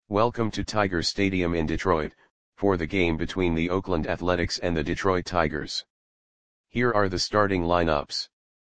Welcome to Tiger Stadium in Detroit, for the game between the Oakland Athletics and the Detroit Tigers. Here are the starting lineups.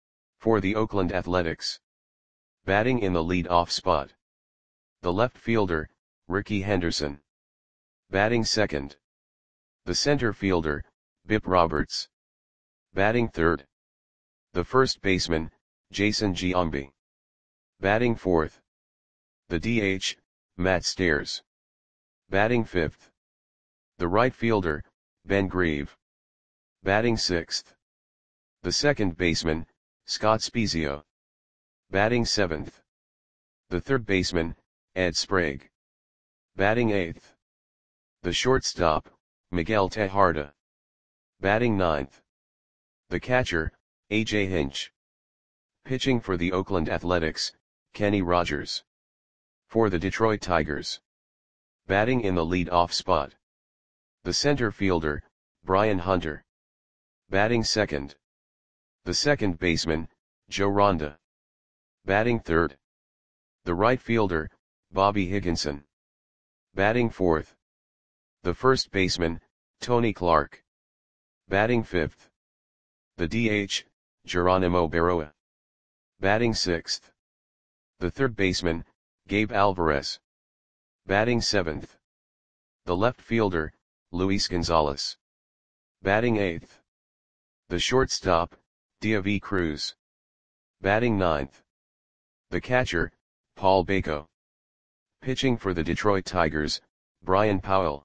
For the Oakland Athletics. Batting in the lead-off spot. The left fielder, Rickey Henderson. Batting second. The center fielder, Bip Roberts. Batting third. The first baseman, Jason Giambi. Batting fourth. The DH, Matt Stairs. Batting fifth. The right fielder, Ben Grieve. Batting sixth. The second baseman, Scott Spiezio. Batting seventh. The third baseman, Ed Sprague. Batting eighth. The shortstop, Miguel Tejada. Batting ninth. The catcher, A.J. Hinch. Pitching for the Oakland Athletics, Kenny Rogers. For the Detroit Tigers. Batting in the lead-off spot. The center fielder, Brian Hunter. Batting second. The second baseman, Joe Ronda. Batting third. The right fielder, Bobby Higginson. Batting fourth. The first baseman, Tony Clark. Batting fifth. The DH, Geronimo Barroa. Batting sixth. The third baseman, Gabe Alvarez. Batting seventh. The left fielder, Luis Gonzalez. Batting eighth. The shortstop, Deivi Cruz. Batting ninth. The catcher, Paul Bako. Pitching for the Detroit Tigers, Brian Powell.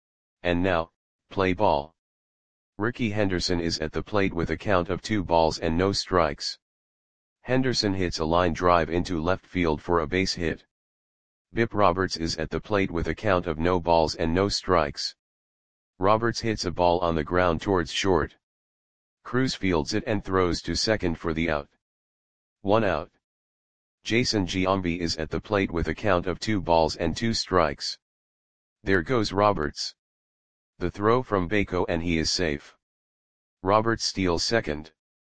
And now, play ball. Rickey Henderson is at the plate with a count of 2 balls and no strikes. Henderson hits a line drive into left field for a base hit. Bip Roberts is at the plate with a count of no balls and no strikes. Roberts hits a ball on the ground towards short. Cruz fields it and throws to second for the out. 1 out. Jason Giambi is at the plate with a count of 2 balls and 2 strikes. There goes Roberts. The throw from Bako and he is safe. Roberts steals second.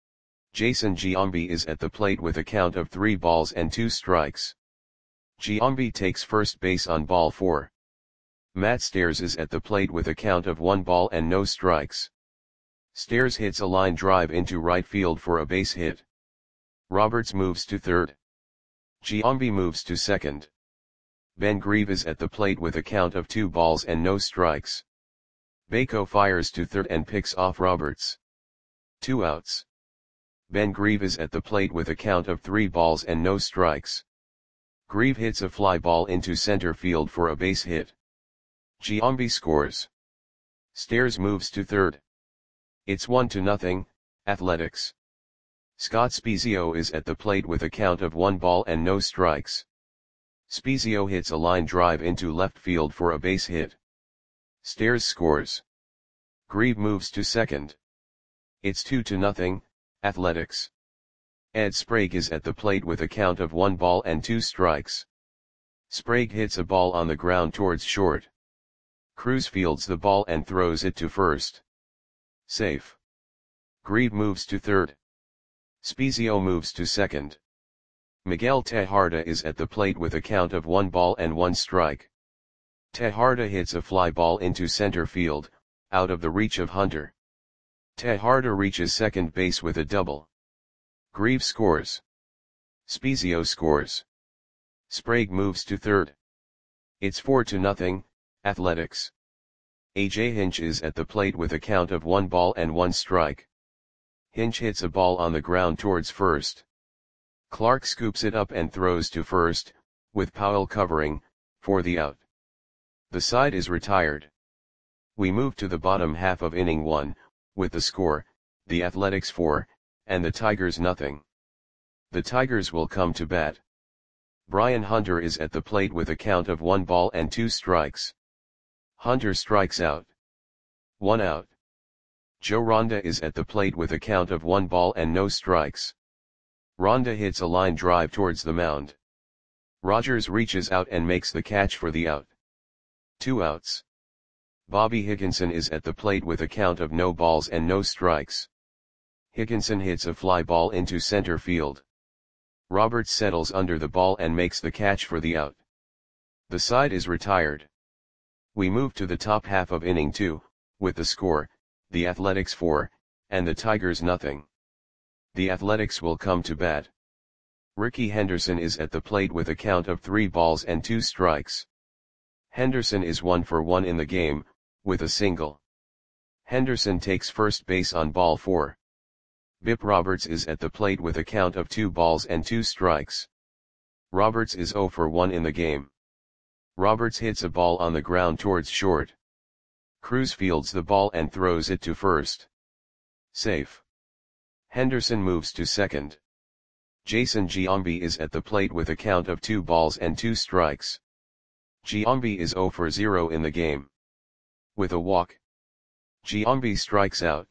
Jason Giambi is at the plate with a count of 3 balls and 2 strikes. Giambi takes first base on ball 4. Matt Stairs is at the plate with a count of 1 ball and no strikes. Stairs hits a line drive into right field for a base hit. Roberts moves to third. Giambi moves to second. Ben Grieve is at the plate with a count of 2 balls and no strikes. Bako fires to third and picks off Roberts. 2 outs. Ben Grieve is at the plate with a count of 3 balls and no strikes. Grieve hits a fly ball into center field for a base hit. Giambi scores. Stairs moves to third. It's 1-0, Athletics. Scott Spiezio is at the plate with a count of 1 ball and no strikes. Spiezio hits a line drive into left field for a base hit. Stairs scores. Grieve moves to second. It's 2-0, Athletics. Ed Sprague is at the plate with a count of 1 ball and 2 strikes. Sprague hits a ball on the ground towards short. Cruz fields the ball and throws it to first. Safe. Grieve moves to third. Spiezio moves to second. Miguel Tejada is at the plate with a count of 1 ball and 1 strike. Tejada hits a fly ball into center field, out of the reach of Hunter. Tejada reaches second base with a double. Grieve scores. Spiezio scores. Sprague moves to third. It's 4-0, Athletics. A.J. Hinch is at the plate with a count of 1 ball and 1 strike. Hinch hits a ball on the ground towards first. Clark scoops it up and throws to first, with Powell covering, for the out. The side is retired. We move to the bottom half of inning 1, with the score, the Athletics 4, and the Tigers 0. The Tigers will come to bat. Brian Hunter is at the plate with a count of 1 ball and 2 strikes. Hunter strikes out. 1 out. Joe Ronda is at the plate with a count of 1 ball and no strikes. Ronda hits a line drive towards the mound. Rogers reaches out and makes the catch for the out. 2 outs. Bobby Higginson is at the plate with a count of no balls and no strikes. Higginson hits a fly ball into center field. Roberts settles under the ball and makes the catch for the out. The side is retired. We move to the top half of inning 2, with the score, the Athletics 4, and the Tigers nothing. The Athletics will come to bat. Rickey Henderson is at the plate with a count of 3 balls and 2 strikes. Henderson is 1 for 1 in the game, with a single. Henderson takes first base on ball 4. Bip Roberts is at the plate with a count of 2 balls and 2 strikes. Roberts is 0 for 1 in the game. Roberts hits a ball on the ground towards short. Cruz fields the ball and throws it to first. Safe. Henderson moves to second. Jason Giambi is at the plate with a count of 2 balls and 2 strikes. Giambi is 0 for 0 in the game. With a walk, Giambi strikes out.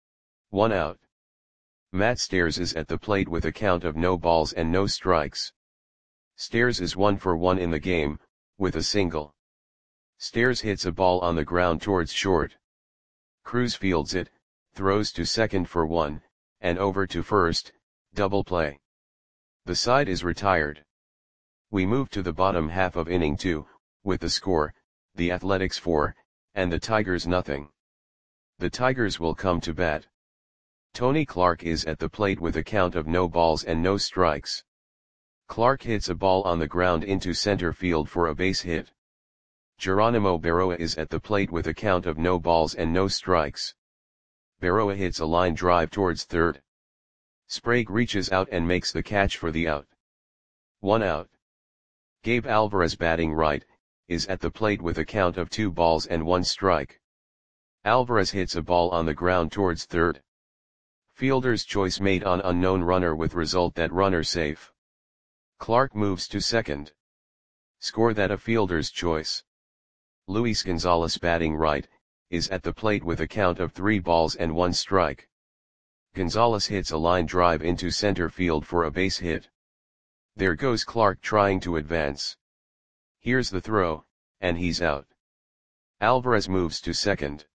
1 out. Matt Stairs is at the plate with a count of no balls and no strikes. Stairs is 1 for 1 in the game, with a single. Stairs hits a ball on the ground towards short. Cruz fields it, throws to second for 1, and over to first, double play. The side is retired. We move to the bottom half of inning 2, with the score, the Athletics 4, and the Tigers nothing. The Tigers will come to bat. Tony Clark is at the plate with a count of no balls and no strikes. Clark hits a ball on the ground into center field for a base hit. Geronimo Berroa is at the plate with a count of no balls and no strikes. Berroa hits a line drive towards third. Sprague reaches out and makes the catch for the out. 1 out. Gabe Alvarez, batting right, is at the plate with a count of 2 balls and 1 strike. Alvarez hits a ball on the ground towards third. Fielder's choice made on unknown runner with result that runner safe. Clark moves to second. Score that a fielder's choice. Luis Gonzalez, batting right, is at the plate with a count of 3 balls and 1 strike. Gonzalez hits a line drive into center field for a base hit. There goes Clark trying to advance. Here's the throw, and he's out. Alvarez moves to second.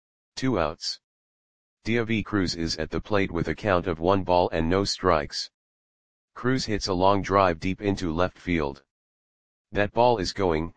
2 outs. Diavi Cruz is at the plate with a count of 1 ball and no strikes. Cruz hits a long drive deep into left field. That ball is gone.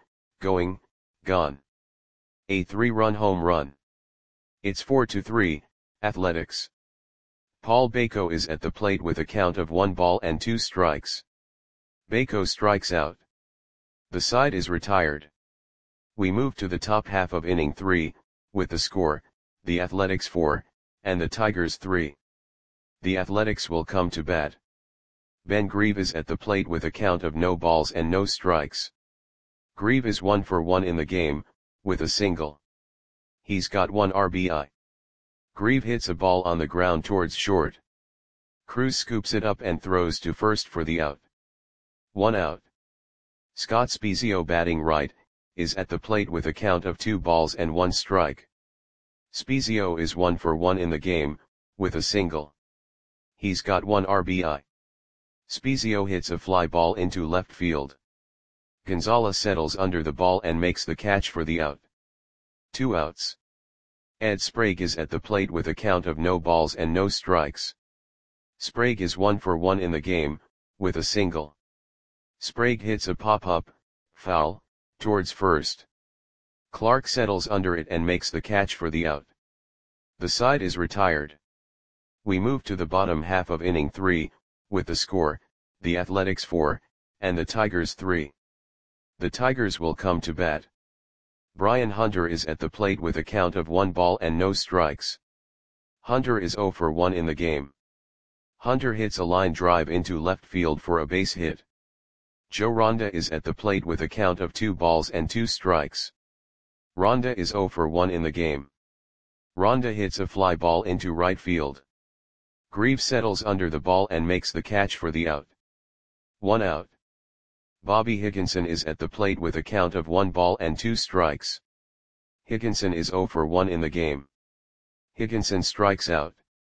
A 3-run home run. It's 4-3, Athletics. Paul Bako is at the plate with a count of 1 ball and 2 strikes. Bako strikes out. The side is retired. We move to the top half of inning 3, with the score, the Athletics 4, and the Tigers 3. The Athletics will come to bat. Ben Grieve is at the plate with a count of no balls and no strikes. Grieve is 1 for 1 in the game, with a single. He's got 1 RBI. Grieve hits a ball on the ground towards short. Cruz scoops it up and throws to first for the out. 1 out. Scott Spiezio, batting right, is at the plate with a count of 2 balls and 1 strike. Spiezio is 1 for 1 in the game, with a single. He's got 1 RBI. Spiezio hits a fly ball into left field. Gonzalez settles under the ball and makes the catch for the out. 2 outs. Ed Sprague is at the plate with a count of no balls and no strikes. Sprague is 1 for 1 in the game, with a single. Sprague hits a pop-up, foul, towards first. Clark settles under it and makes the catch for the out. The side is retired. We move to the bottom half of inning 3, with the score, the Athletics 4, and the Tigers 3. The Tigers will come to bat. Brian Hunter is at the plate with a count of 1 ball and no strikes. Hunter is 0 for 1 in the game. Hunter hits a line drive into left field for a base hit. Joe Ronda is at the plate with a count of 2 balls and 2 strikes. Ronda is 0 for 1 in the game. Ronda hits a fly ball into right field. Grieve settles under the ball and makes the catch for the out. 1 out. Bobby Higginson is at the plate with a count of 1 ball and 2 strikes. Higginson is 0 for 1 in the game. Higginson strikes out.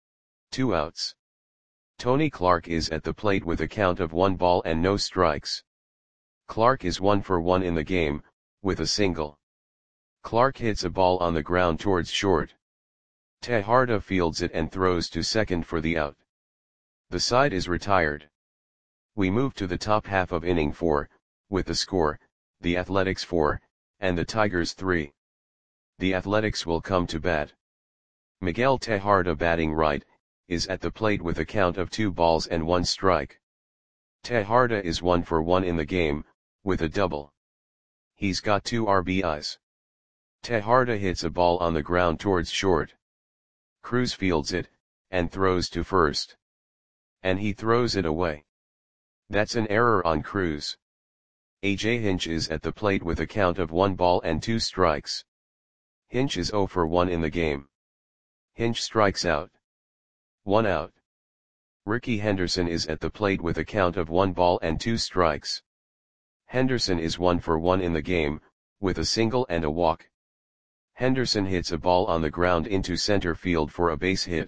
2 outs. Tony Clark is at the plate with a count of 1 ball and no strikes. Clark is 1 for 1 in the game, with a single. Clark hits a ball on the ground towards short. Tejada fields it and throws to second for the out. The side is retired. We move to the top half of inning 4, with the score, the Athletics 4, and the Tigers 3. The Athletics will come to bat. Miguel Tejada batting right, is at the plate with a count of 2 balls and 1 strike. Tejada is 1 for 1 in the game, with a double. He's got 2 RBIs. Tejada hits a ball on the ground towards short. Cruz fields it, and throws to first. And he throws it away. That's an error on Cruz. AJ Hinch is at the plate with a count of 1 ball and 2 strikes. Hinch is 0 for 1 in the game. Hinch strikes out. 1 out. Ricky Henderson is at the plate with a count of 1 ball and 2 strikes. Henderson is 1 for 1 in the game, with a single and a walk. Henderson hits a ball on the ground into center field for a base hit.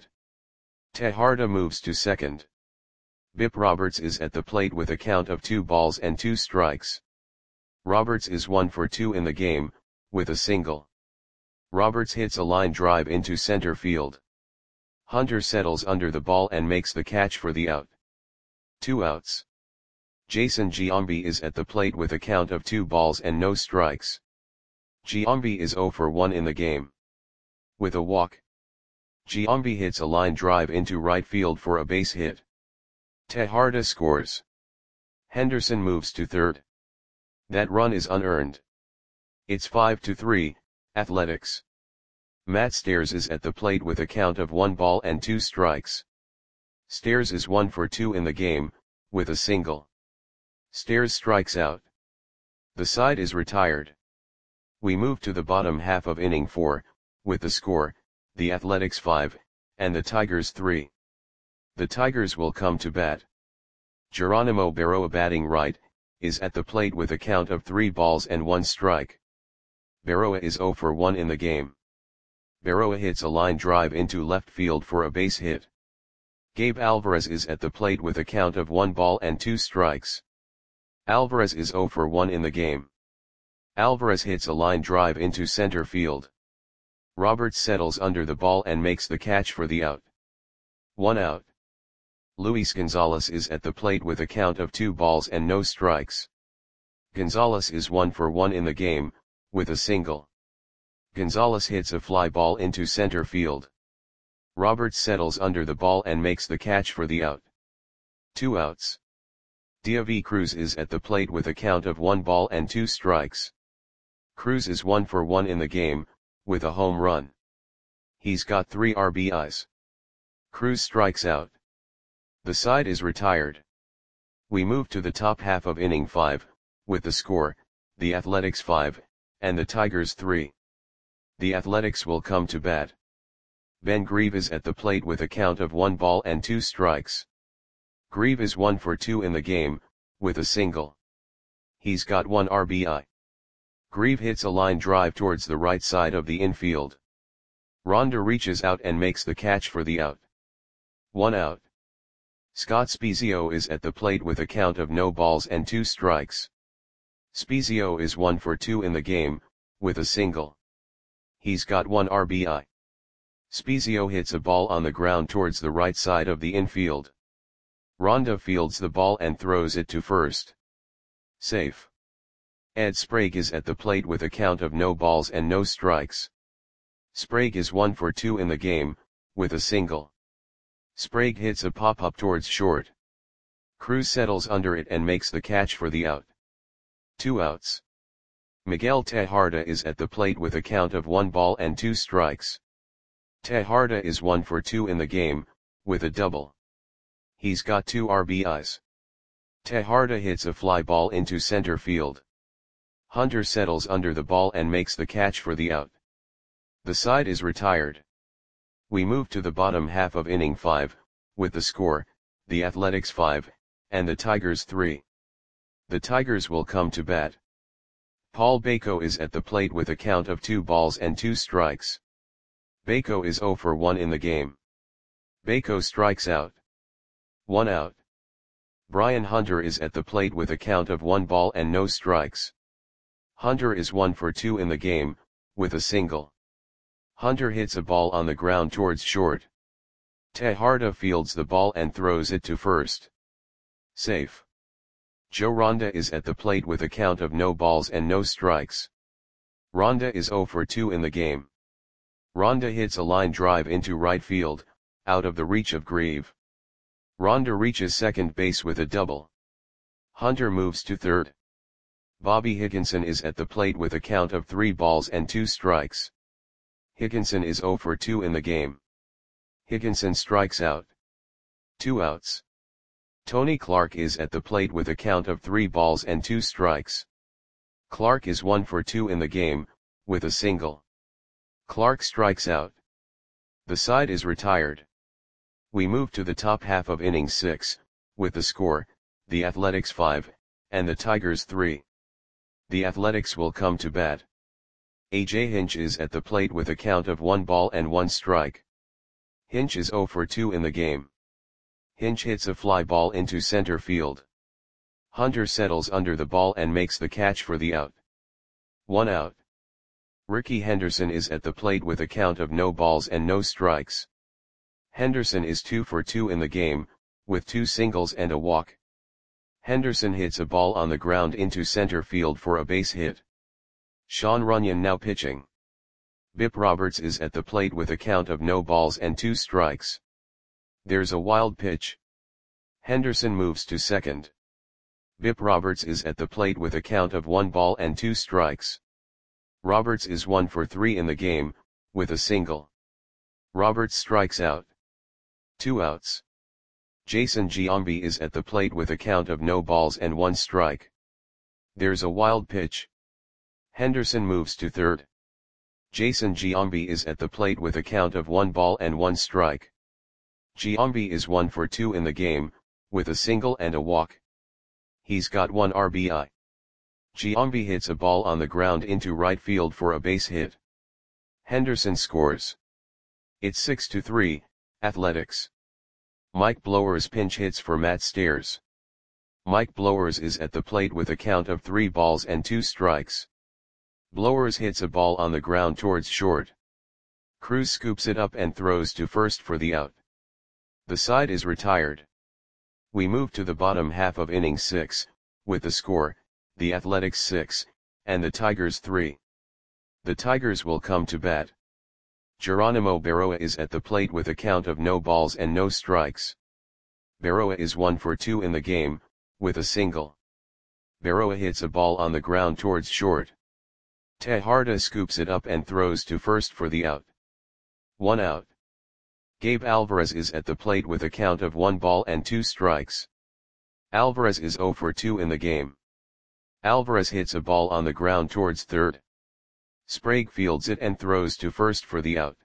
Tejada moves to second. Bip Roberts is at the plate with a count of 2 balls and 2 strikes. Roberts is 1 for 2 in the game, with a single. Roberts hits a line drive into center field. Hunter settles under the ball and makes the catch for the out. 2 outs. Jason Giambi is at the plate with a count of 2 balls and no strikes. Giambi is 0 for 1 in the game. With a walk. Giambi hits a line drive into right field for a base hit. Tejada scores. Henderson moves to third. That run is unearned. It's 5-3, Athletics. Matt Stairs is at the plate with a count of 1 ball and 2 strikes. Stairs is 1 for 2 in the game, with a single. Stairs strikes out. The side is retired. We move to the bottom half of inning 4, with the score, the Athletics 5, and the Tigers 3. The Tigers will come to bat. Geronimo Berroa batting right, is at the plate with a count of 3 balls and 1 strike. Berroa is 0 for 1 in the game. Berroa hits a line drive into left field for a base hit. Gabe Alvarez is at the plate with a count of 1 ball and 2 strikes. Alvarez is 0 for 1 in the game. Alvarez hits a line drive into center field. Roberts settles under the ball and makes the catch for the out. 1 out. Luis Gonzalez is at the plate with a count of 2 balls and no strikes. Gonzalez is 1 for 1 in the game, with a single. Gonzalez hits a fly ball into center field. Roberts settles under the ball and makes the catch for the out. 2 outs. Deivi Cruz is at the plate with a count of 1 ball and 2 strikes. Cruz is 1 for 1 in the game, with a home run. He's got 3 RBIs. Cruz strikes out. The side is retired. We move to the top half of inning 5, with the score, the Athletics 5, and the Tigers 3. The Athletics will come to bat. Ben Grieve is at the plate with a count of 1 ball and 2 strikes. Grieve is 1 for 2 in the game, with a single. He's got 1 RBI. Grieve hits a line drive towards the right side of the infield. Ronda reaches out and makes the catch for the out. 1 out. Scott Spiezio is at the plate with a count of no balls and 2 strikes. Spiezio is 1 for 2 in the game, with a single. He's got 1 RBI. Spiezio hits a ball on the ground towards the right side of the infield. Ronda fields the ball and throws it to first. Safe. Ed Sprague is at the plate with a count of no balls and no strikes. Sprague is 1 for 2 in the game, with a single. Sprague hits a pop-up towards short. Cruz settles under it and makes the catch for the out. 2 outs. Miguel Tejada is at the plate with a count of 1 ball and 2 strikes. Tejada is 1 for 2 in the game, with a double. He's got 2 RBIs. Tejada hits a fly ball into center field. Hunter settles under the ball and makes the catch for the out. The side is retired. We move to the bottom half of inning 5, with the score, the Athletics 5, and the Tigers 3. The Tigers will come to bat. Paul Bako is at the plate with a count of 2 balls and 2 strikes. Bako is 0 for 1 in the game. Bako strikes out. 1 out. Brian Hunter is at the plate with a count of 1 ball and no strikes. Hunter is 1 for 2 in the game, with a single. Hunter hits a ball on the ground towards short. Tejada fields the ball and throws it to first. Safe. Joe Ronda is at the plate with a count of no balls and no strikes. Ronda is 0 for 2 in the game. Ronda hits a line drive into right field, out of the reach of Grieve. Ronda reaches second base with a double. Hunter moves to third. Bobby Higginson is at the plate with a count of 3 balls and 2 strikes. Higginson is 0 for 2 in the game. Higginson strikes out. 2 outs. Tony Clark is at the plate with a count of 3 balls and 2 strikes. Clark is 1 for 2 in the game, with a single. Clark strikes out. The side is retired. We move to the top half of inning 6, with the score, the Athletics 5, and the Tigers 3. The Athletics will come to bat. A.J. Hinch is at the plate with a count of 1 ball and 1 strike. Hinch is 0 for 2 in the game. Hinch hits a fly ball into center field. Hunter settles under the ball and makes the catch for the out. 1 out. Ricky Henderson is at the plate with a count of no balls and no strikes. Henderson is 2 for 2 in the game, with 2 singles and a walk. Henderson hits a ball on the ground into center field for a base hit. Sean Runyon now pitching. Bip Roberts is at the plate with a count of no balls and 2 strikes. There's a wild pitch. Henderson moves to second. Bip Roberts is at the plate with a count of 1 ball and 2 strikes. Roberts is 1 for 3 in the game, with a single. Roberts strikes out. 2 outs. Jason Giambi is at the plate with a count of no balls and 1 strike. There's a wild pitch. Henderson moves to third. Jason Giambi is at the plate with a count of 1 ball and 1 strike. Giambi is 1 for 2 in the game, with a single and a walk. He's got 1 RBI. Giambi hits a ball on the ground into right field for a base hit. Henderson scores. It's 6-3, Athletics. Mike Blowers pinch hits for Matt Stairs. Mike Blowers is at the plate with a count of 3 balls and 2 strikes. Blowers hits a ball on the ground towards short. Cruz scoops it up and throws to first for the out. The side is retired. We move to the bottom half of inning 6, with the score, the Athletics 6, and the Tigers 3. The Tigers will come to bat. Geronimo Berroa is at the plate with a count of no balls and no strikes. Berroa is 1 for 2 in the game, with a single. Berroa hits a ball on the ground towards short. Tejada scoops it up and throws to first for the out. 1 out. Gabe Alvarez is at the plate with a count of 1 ball and 2 strikes. Alvarez is 0 for 2 in the game. Alvarez hits a ball on the ground towards third. Sprague fields it and throws to first for the out.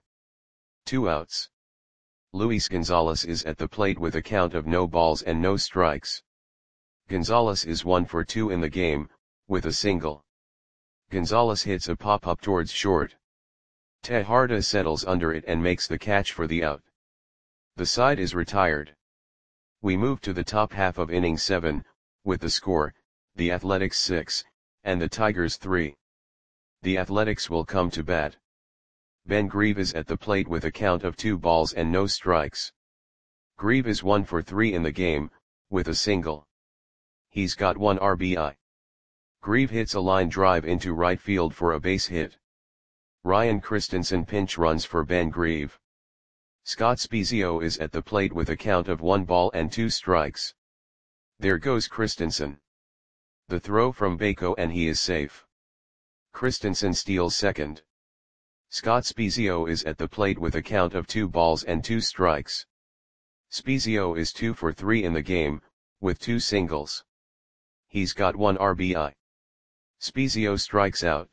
2 outs. Luis Gonzalez is at the plate with a count of no balls and no strikes. Gonzalez is 1 for 2 in the game, with a single. Gonzalez hits a pop-up towards short. Tejada settles under it and makes the catch for the out. The side is retired. We move to the top half of inning 7, with the score, the Athletics 6, and the Tigers 3. The Athletics will come to bat. Ben Grieve is at the plate with a count of 2 balls and no strikes. Grieve is 1 for 3 in the game, with a single. He's got 1 RBI. Grieve hits a line drive into right field for a base hit. Ryan Christensen pinch runs for Ben Grieve. Scott Spiezio is at the plate with a count of 1 ball and 2 strikes. There goes Christensen. The throw from Bako and he is safe. Christensen steals second. Scott Spiezio is at the plate with a count of 2 balls and 2 strikes. Spiezio is 2 for 3 in the game, with 2 singles. He's got 1 RBI. Spiezio strikes out.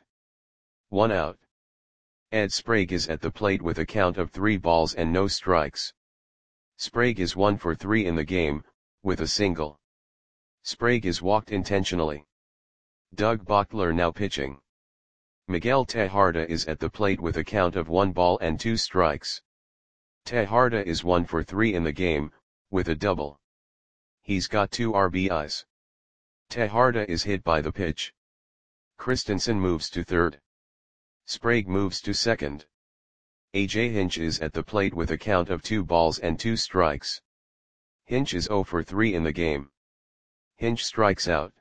1 out. Ed Sprague is at the plate with a count of 3 balls and no strikes. Sprague is 1 for 3 in the game, with a single. Sprague is walked intentionally. Doug Bochtler now pitching. Miguel Tejada is at the plate with a count of 1 ball and 2 strikes. Tejada is 1 for 3 in the game, with a double. He's got 2 RBIs. Tejada is hit by the pitch. Christensen moves to third. Sprague moves to second. A.J. Hinch is at the plate with a count of 2 balls and 2 strikes. Hinch is 0 for 3 in the game. Hinch strikes out.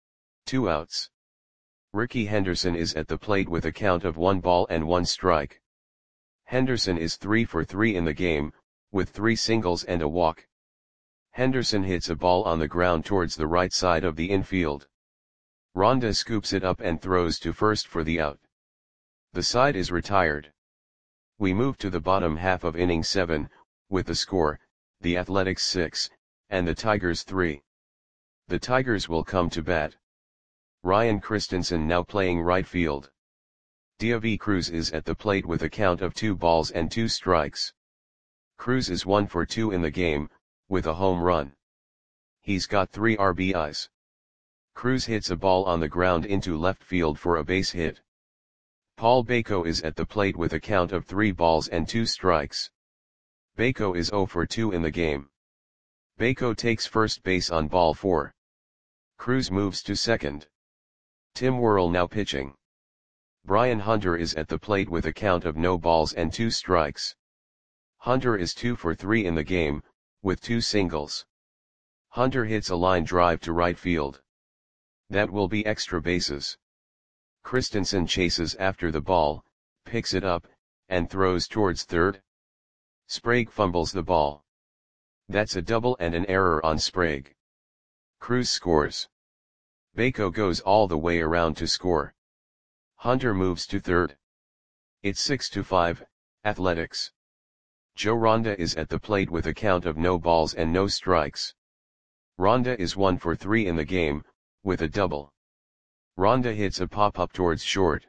2 outs. Rickey Henderson is at the plate with a count of 1 ball and 1 strike. Henderson is 3 for 3 in the game, with 3 singles and a walk. Henderson hits a ball on the ground towards the right side of the infield. Ronda scoops it up and throws to first for the out. The side is retired. We move to the bottom half of inning 7, with the score, the Athletics 6, and the Tigers 3. The Tigers will come to bat. Ryan Christensen now playing right field. Diavy Cruz is at the plate with a count of 2 balls and 2 strikes. Cruz is 1 for 2 in the game, with a home run. He's got 3 RBIs. Cruz hits a ball on the ground into left field for a base hit. Paul Bako is at the plate with a count of 3 balls and 2 strikes. Bako is 0 for 2 in the game. Bako takes first base on ball 4. Cruz moves to second. Tim Worrell now pitching. Brian Hunter is at the plate with a count of no balls and 2 strikes. Hunter is 2 for 3 in the game, with 2 singles. Hunter hits a line drive to right field. That will be extra bases. Christensen chases after the ball, picks it up, and throws towards third. Sprague fumbles the ball. That's a double and an error on Sprague. Cruz scores. Bako goes all the way around to score. Hunter moves to third. It's 6-5, Athletics. Joe Ronda is at the plate with a count of no balls and no strikes. Ronda is 1 for 3 in the game, with a double. Ronda hits a pop-up towards short.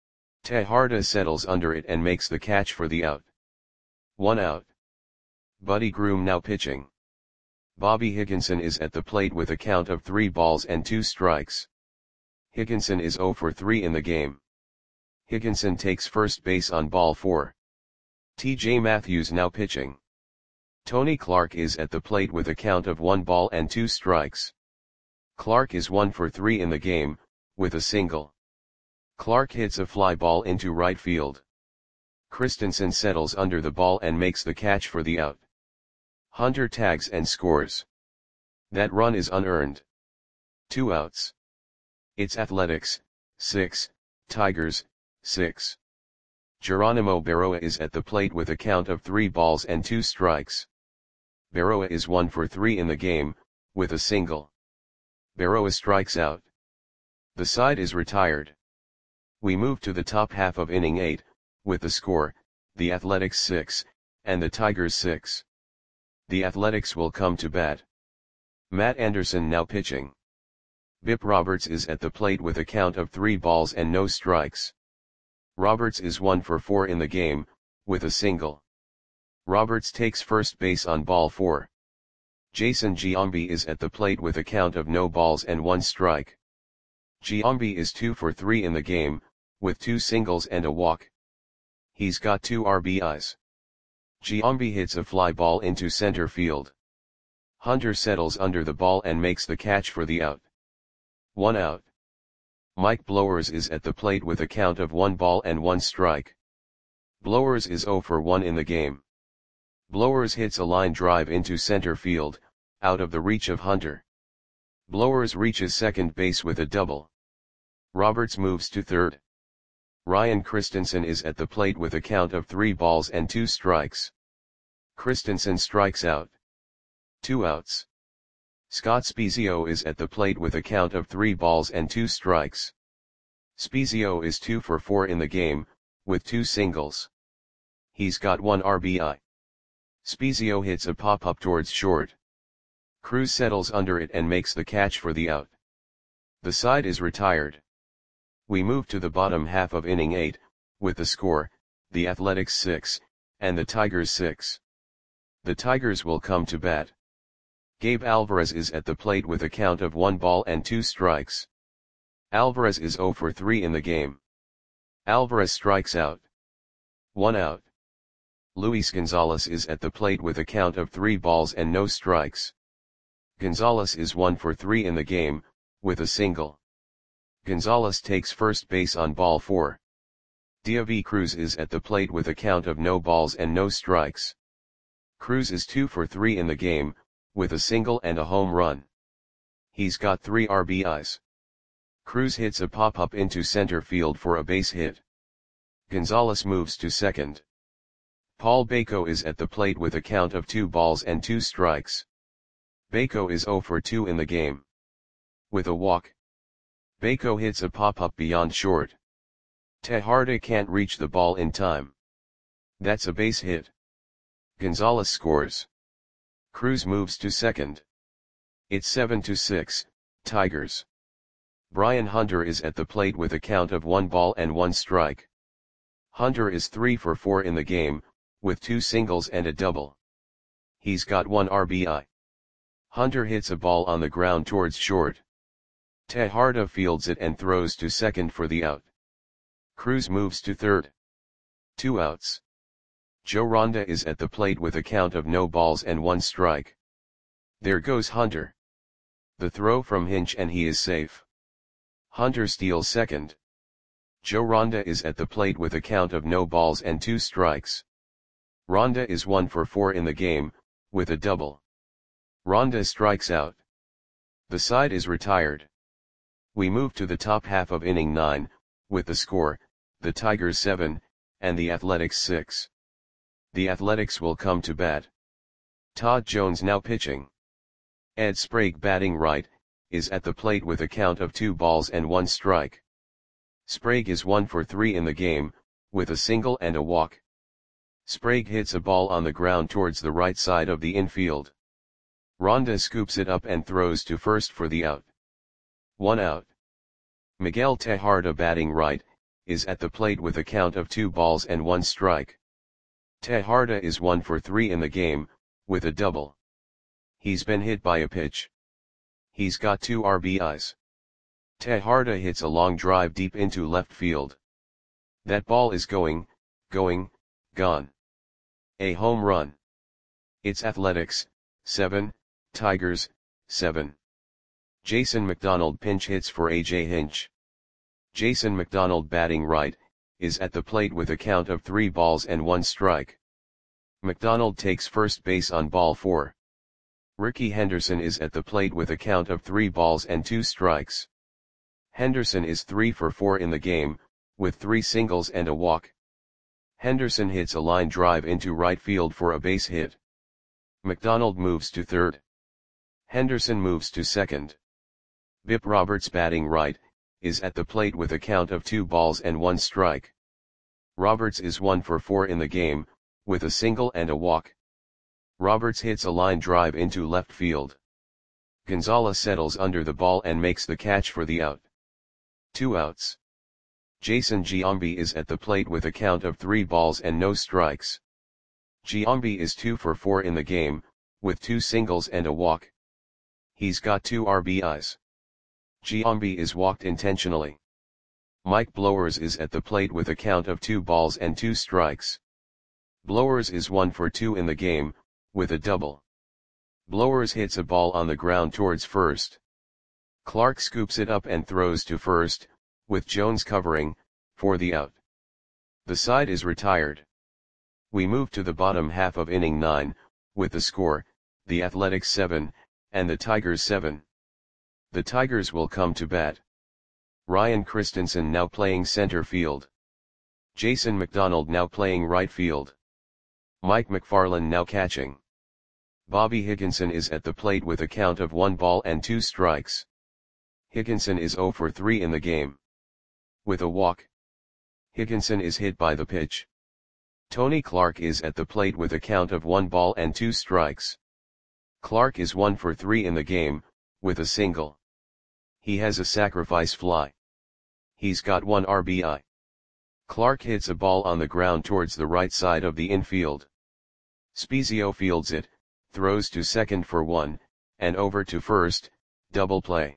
Tejada settles under it and makes the catch for the out. 1 out. Buddy Groom now pitching. Bobby Higginson is at the plate with a count of 3 balls and 2 strikes. Higginson is 0 for 3 in the game. Higginson takes first base on ball 4. TJ Matthews now pitching. Tony Clark is at the plate with a count of 1 ball and 2 strikes. Clark is 1 for 3 in the game, with a single. Clark hits a fly ball into right field. Christensen settles under the ball and makes the catch for the out. Hunter tags and scores. That run is unearned. 2 outs. It's Athletics, 6, Tigers, 6. Geronimo Berroa is at the plate with a count of 3 balls and 2 strikes. Berroa is 1 for 3 in the game, with a single. Berroa strikes out. The side is retired. We move to the top half of inning 8, with the score, the Athletics 6, and the Tigers 6. The Athletics will come to bat. Matt Anderson now pitching. Bip Roberts is at the plate with a count of 3 balls and no strikes. Roberts is 1 for 4 in the game, with a single. Roberts takes first base on ball 4. Jason Giambi is at the plate with a count of no balls and 1 strike. Giambi is 2 for 3 in the game, with 2 singles and a walk. He's got 2 RBIs. Giambi hits a fly ball into center field. Hunter settles under the ball and makes the catch for the out. 1 out. Mike Blowers is at the plate with a count of 1 ball and 1 strike. Blowers is 0 for 1 in the game. Blowers hits a line drive into center field, out of the reach of Hunter. Blowers reaches second base with a double. Roberts moves to third. Ryan Christensen is at the plate with a count of 3 balls and 2 strikes. Christensen strikes out. 2 outs. Scott Spiezio is at the plate with a count of 3 balls and 2 strikes. Spiezio is 2 for 4 in the game, with 2 singles. He's got 1 RBI. Spiezio hits a pop-up towards short. Cruz settles under it and makes the catch for the out. The side is retired. We move to the bottom half of inning 8, with the score, the Athletics 6, and the Tigers 6. The Tigers will come to bat. Gabe Alvarez is at the plate with a count of 1 ball and 2 strikes. Alvarez is 0 for 3 in the game. Alvarez strikes out. 1 out. Luis Gonzalez is at the plate with a count of 3 balls and no strikes. Gonzalez is 1 for 3 in the game, with a single. Gonzalez takes first base on ball 4. Diavy Cruz is at the plate with a count of no balls and no strikes. Cruz is 2 for 3 in the game, with a single and a home run. He's got 3 RBIs. Cruz hits a pop-up into center field for a base hit. Gonzalez moves to second. Paul Bako is at the plate with a count of 2 balls and 2 strikes. Bako is 0 for 2 in the game. With a walk, Bako hits a pop-up beyond short. Tejada can't reach the ball in time. That's a base hit. Gonzalez scores. Cruz moves to second. It's 7-6, Tigers. Brian Hunter is at the plate with a count of 1 ball and 1 strike. Hunter is 3 for 4 in the game, with 2 singles and a double. He's got 1 RBI. Hunter hits a ball on the ground towards short. Tejada fields it and throws to second for the out. Cruz moves to third. 2 outs. Joe Ronda is at the plate with a count of no balls and 1 strike. There goes Hunter. The throw from Hinch and he is safe. Hunter steals second. Joe Ronda is at the plate with a count of no balls and 2 strikes. Ronda is 1 for 4 in the game, with a double. Ronda strikes out. The side is retired. We move to the top half of inning 9, with the score, the Tigers 7, and the Athletics 6. The Athletics will come to bat. Todd Jones now pitching. Ed Sprague batting right, is at the plate with a count of 2 balls and 1 strike. Sprague is 1 for 3 in the game, with a single and a walk. Sprague hits a ball on the ground towards the right side of the infield. Ronda scoops it up and throws to first for the out. 1 out. Miguel Tejada batting right, is at the plate with a count of 2 balls and 1 strike. Tejada is 1 for 3 in the game, with a double. He's been hit by a pitch. He's got 2 RBIs. Tejada hits a long drive deep into left field. That ball is going, gone. A home run. It's Athletics, 7, Tigers, 7. Jason McDonald pinch hits for A.J. Hinch. Jason McDonald batting right, is at the plate with a count of 3 balls and 1 strike. McDonald takes first base on ball 4. Ricky Henderson is at the plate with a count of 3 balls and 2 strikes. Henderson is 3 for 4 in the game, with 3 singles and a walk. Henderson hits a line drive into right field for a base hit. McDonald moves to third. Henderson moves to second. Bip Roberts batting right, is at the plate with a count of 2 balls and 1 strike. Roberts is 1 for 4 in the game, with a single and a walk. Roberts hits a line drive into left field. Gonzalez settles under the ball and makes the catch for the out. 2 outs. Jason Giambi is at the plate with a count of 3 balls and no strikes. Giambi is 2 for 4 in the game, with 2 singles and a walk. He's got 2 RBIs. Giambi is walked intentionally. Mike Blowers is at the plate with a count of 2 balls and 2 strikes. Blowers is 1 for 2 in the game, with a double. Blowers hits a ball on the ground towards first. Clark scoops it up and throws to first, with Jones covering, for the out. The side is retired. We move to the bottom half of inning 9, with the score, the Athletics 7, and the Tigers 7. The Tigers will come to bat. Ryan Christensen now playing center field. Jason McDonald now playing right field. Mike McFarland now catching. Bobby Higginson is at the plate with a count of 1 ball and 2 strikes. Higginson is 0 for 3 in the game. With a walk. Higginson is hit by the pitch. Tony Clark is at the plate with a count of 1 ball and 2 strikes. Clark is 1 for 3 in the game, with a single. He has a sacrifice fly. He's got 1 RBI. Clark hits a ball on the ground towards the right side of the infield. Spezio fields it, throws to second for 1, and over to first, double play.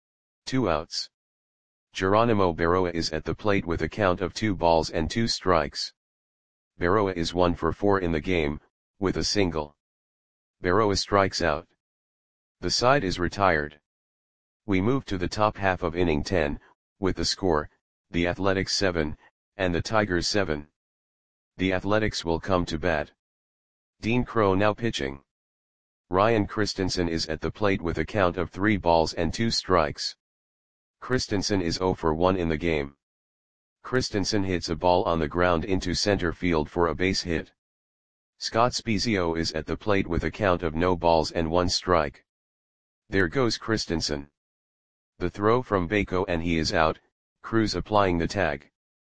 2 outs. Geronimo Berroa is at the plate with a count of 2 balls and 2 strikes. Berroa is 1 for 4 in the game, with a single. Berroa strikes out. The side is retired. We move to the top half of inning 10, with the score, the Athletics 7, and the Tigers 7. The Athletics will come to bat. Dean Crow now pitching. Ryan Christensen is at the plate with a count of 3 balls and 2 strikes. Christensen is 0 for 1 in the game. Christensen hits a ball on the ground into center field for a base hit. Scott Spiezio is at the plate with a count of no balls and 1 strike. There goes Christensen. The throw from Bako and he is out, Cruz applying the tag.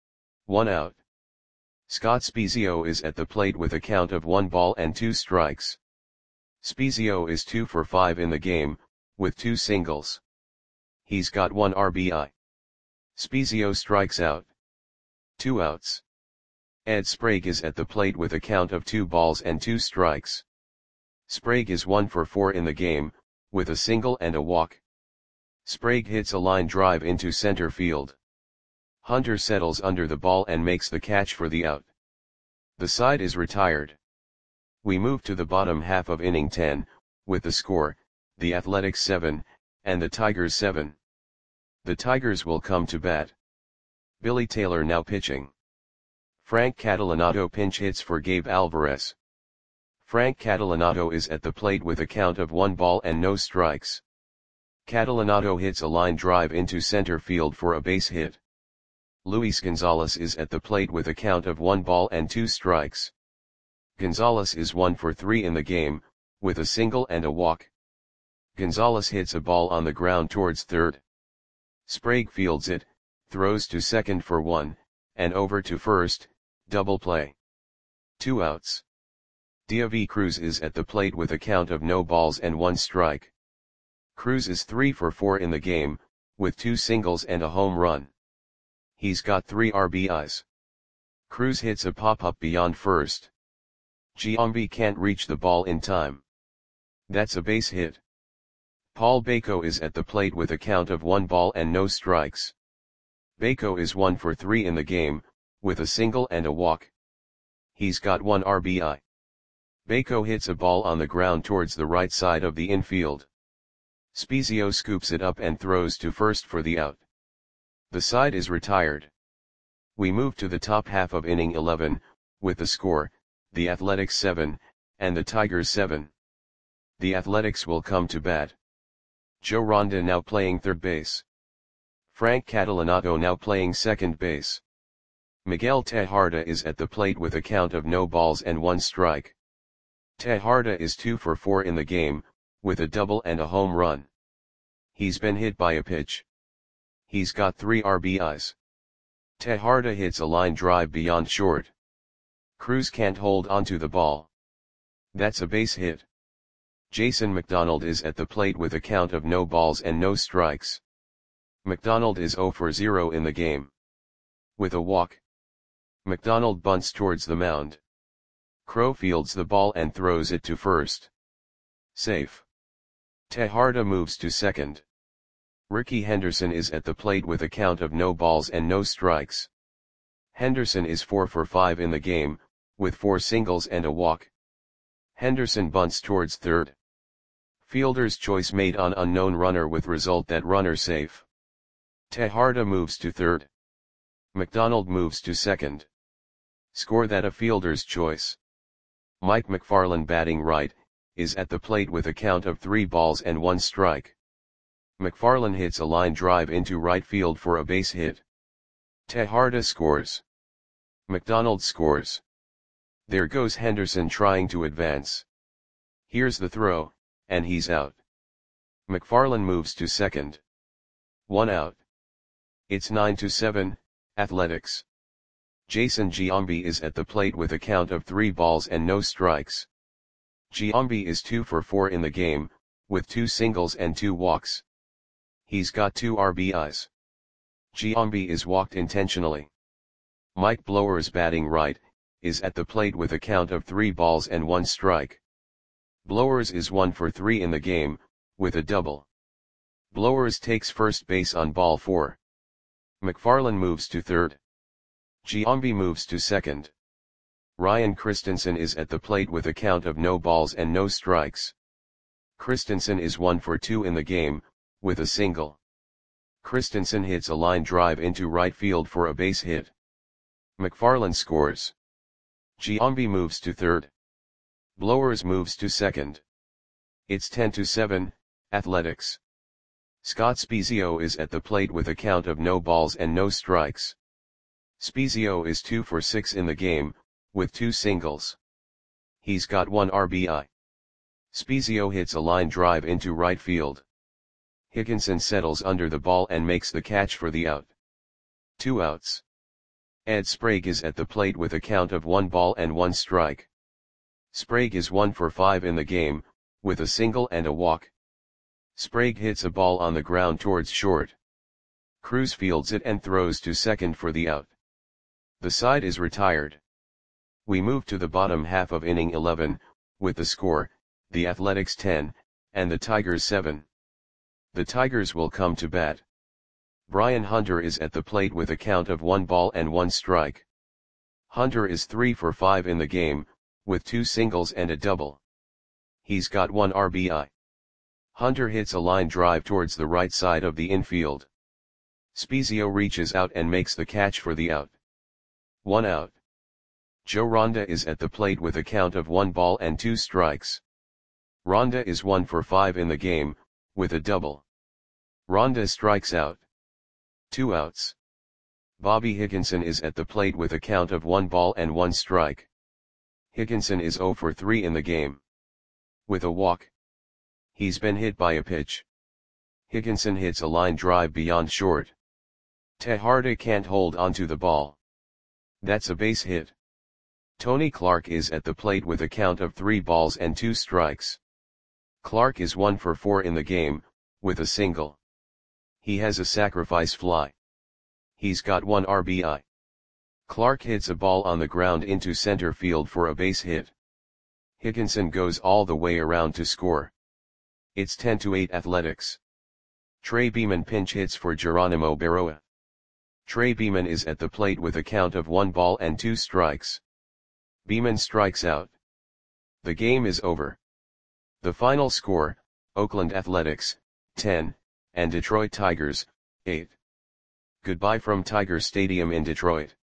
1 out. Scott Spiezio is at the plate with a count of 1 ball and 2 strikes. Spiezio is 2 for 5 in the game, with 2 singles. He's got 1 RBI. Spiezio strikes out. 2 outs. Ed Sprague is at the plate with a count of 2 balls and 2 strikes. Sprague is 1 for 4 in the game, with a single and a walk. Sprague hits a line drive into center field. Hunter settles under the ball and makes the catch for the out. The side is retired. We move to the bottom half of inning 10, with the score, the Athletics 7, and the Tigers 7. The Tigers will come to bat. Billy Taylor now pitching. Frank Catalanotto pinch hits for Gabe Alvarez. Frank Catalanotto is at the plate with a count of 1 ball and no strikes. Catalanotto hits a line drive into center field for a base hit. Luis Gonzalez is at the plate with a count of 1 ball and 2 strikes. Gonzalez is 1 for 3 in the game, with a single and a walk. Gonzalez hits a ball on the ground towards third. Sprague fields it, throws to second for 1, and over to first, double play. 2 outs. David Cruz is at the plate with a count of no balls and 1 strike. Cruz is 3 for 4 in the game, with 2 singles and a home run. He's got 3 RBIs. Cruz hits a pop-up beyond first. Giambi can't reach the ball in time. That's a base hit. Paul Bako is at the plate with a count of 1 ball and no strikes. Bako is 1 for 3 in the game, with a single and a walk. He's got 1 RBI. Bako hits a ball on the ground towards the right side of the infield. Spiezio scoops it up and throws to first for the out. The side is retired. We move to the top half of inning 11, with the score, the Athletics 7, and the Tigers 7. The Athletics will come to bat. Joe Ronda now playing third base. Frank Catalanotto now playing second base. Miguel Tejada is at the plate with a count of no balls and 1 strike. Tejada is 2 for 4 in the game, with a double and a home run. He's been hit by a pitch. He's got 3 RBIs. Tejada hits a line drive beyond short. Cruz can't hold onto the ball. That's a base hit. Jason McDonald is at the plate with a count of no balls and no strikes. McDonald is 0 for 0 in the game. With a walk. McDonald bunts towards the mound. Crow fields the ball and throws it to first. Safe. Tejada moves to second. Ricky Henderson is at the plate with a count of no balls and no strikes. Henderson is 4 for 5 in the game, with 4 singles and a walk. Henderson bunts towards third. Fielder's choice made on unknown runner with result that runner safe. Tejada moves to third. McDonald moves to second. Score that a fielder's choice. Mike McFarland batting right, is at the plate with a count of 3 balls and 1 strike. McFarland hits a line drive into right field for a base hit. Tejada scores. McDonald scores. There goes Henderson trying to advance. Here's the throw, and he's out. McFarland moves to second. 1 out. It's 9-7, Athletics. Jason Giambi is at the plate with a count of 3 balls and no strikes. Giambi is 2 for 4 in the game, with 2 singles and 2 walks. He's got 2 RBIs. Giambi is walked intentionally. Mike Blowers batting right, is at the plate with a count of 3 balls and 1 strike. Blowers is 1 for 3 in the game, with a double. Blowers takes first base on ball 4. McFarland moves to third. Giambi moves to second. Ryan Christensen is at the plate with a count of no balls and no strikes. Christensen is 1 for 2 in the game, with a single. Christensen hits a line drive into right field for a base hit. McFarland scores. Giambi moves to third. Blowers moves to second. It's 10-7, Athletics. Scott Spiezio is at the plate with a count of no balls and no strikes. Spiezio is 2 for 6 in the game, with 2 singles. He's got 1 RBI. Spiezio hits a line drive into right field. Higginson settles under the ball and makes the catch for the out. 2 outs. Ed Sprague is at the plate with a count of 1 ball and 1 strike. Sprague is 1 for 5 in the game, with a single and a walk. Sprague hits a ball on the ground towards short. Cruz fields it and throws to second for the out. The side is retired. We move to the bottom half of inning 11, with the score, the Athletics 10, and the Tigers 7. The Tigers will come to bat. Brian Hunter is at the plate with a count of 1 ball and 1 strike. Hunter is 3 for 5 in the game, with 2 singles and a double. He's got 1 RBI. Hunter hits a line drive towards the right side of the infield. Spiezio reaches out and makes the catch for the out. 1 out. Joe Ronda is at the plate with a count of 1 ball and 2 strikes. Ronda is 1 for 5 in the game, with a double. Ronda strikes out. 2 outs. Bobby Higginson is at the plate with a count of 1 ball and 1 strike. Higginson is 0 for 3 in the game. With a walk. He's been hit by a pitch. Higginson hits a line drive beyond short. Tejada can't hold onto the ball. That's a base hit. Tony Clark is at the plate with a count of 3 balls and 2 strikes. Clark is 1 for 4 in the game, with a single. He has a sacrifice fly. He's got 1 RBI. Clark hits a ball on the ground into center field for a base hit. Higginson goes all the way around to score. It's 10-8 Athletics. Trey Beeman pinch hits for Geronimo Berroa. Trey Beeman is at the plate with a count of 1 ball and 2 strikes. Beeman strikes out. The game is over. The final score, Oakland Athletics, 10, and Detroit Tigers, 8. Goodbye from Tiger Stadium in Detroit.